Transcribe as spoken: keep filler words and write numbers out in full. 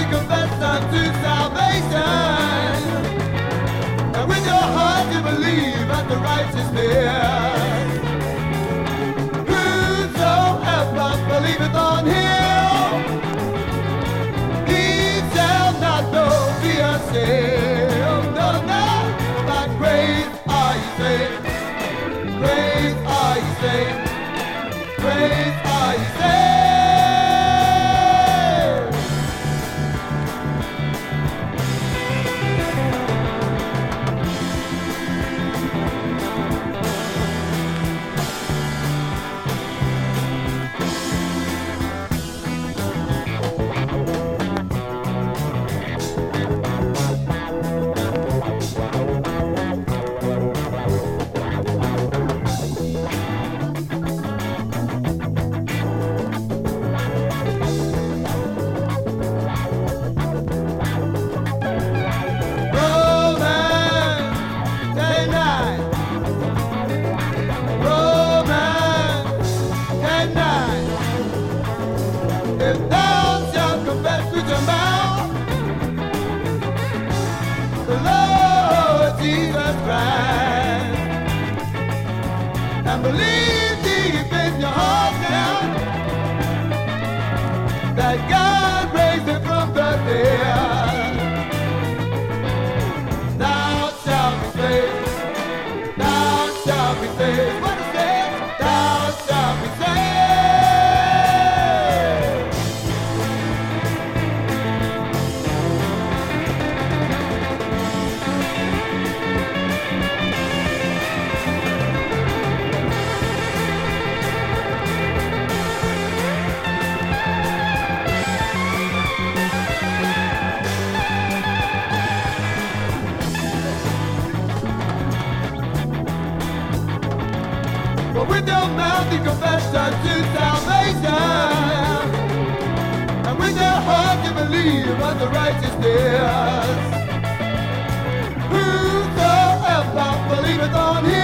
confess unto salvation, and with your heart you believe unto righteousness. Whosoever believeth on him, he shall not go be ashamed. No, no, by grace are ye saved. Grace are ye saved. Grace are ye saved. If thou shalt confess with your mouth the Lord Jesus Christ, and believe deep in your heart now that God raised him from the dead, thou shalt be saved. Thou shalt be saved. What it says? Thou shalt be saved. For with your mouth you confess unto salvation, and with your heart you believe unto righteousness. Whosoever believeth on him,